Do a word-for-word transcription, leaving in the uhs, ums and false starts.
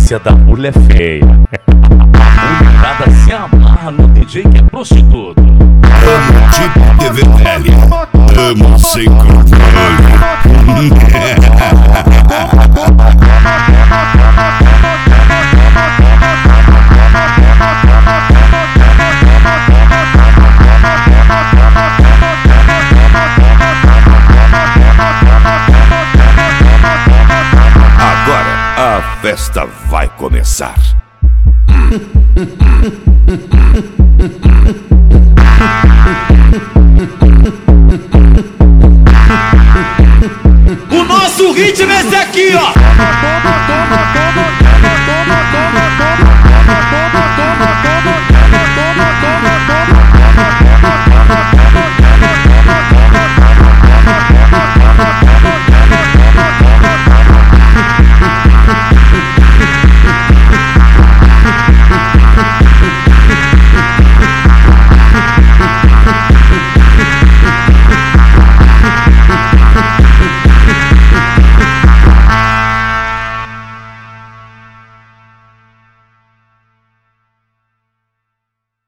polícia da mulher feia. A mulherada se amarra no D J que é prostituto. Amo tipo T V L, amo sem controle. Agora a festa vai começar. O nosso ritmo é esse aqui, ó.